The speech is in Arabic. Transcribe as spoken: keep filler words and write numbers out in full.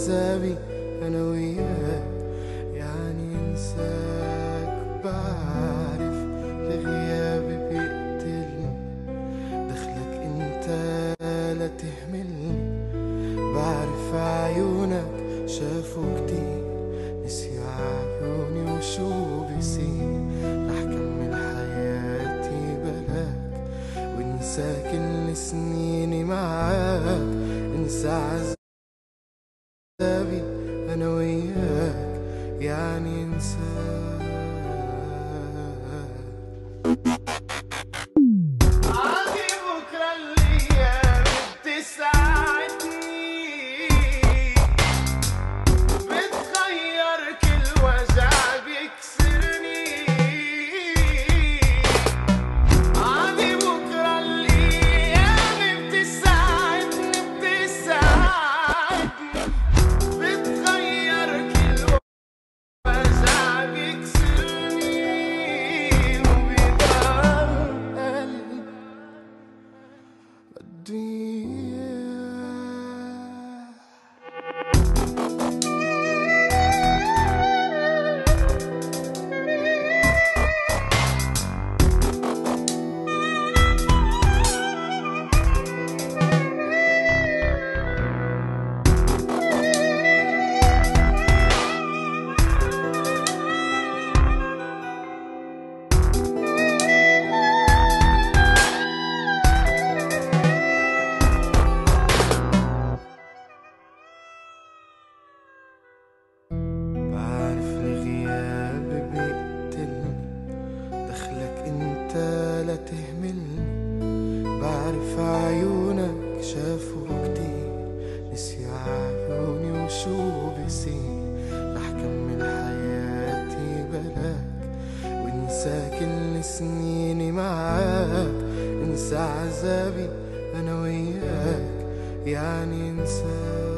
عذابي أنا وياك يعني انساك. بعرف لغيابي بيقتلني، دخلك انت لا تهملني. بعرف عيونك شافوا كتير، نسيوا عيوني وشو بيصير. رح كمل حياتي بلاك وانسى كل سنيني معاك. انسى عذابي أنا وياك يعني انساك. عادي بكرة الأيام بتساعدني، بتغير كل وجع بيكسرني. عادي بكرة الأيام بتساعدني بتساعدني بتغير كل وجع بيكسرني. وبيضل قلبي بده إياك. بعرف الغياب بيقتلني، دخلك انت لا تهملني. بعرف عيونك شافوا كتير، نسيوا عيوني وشو بيصير. رح كمل حياتي بلاك وانسى كل سنيني معاك. انسى عذابي أنا وياك يعني انساك.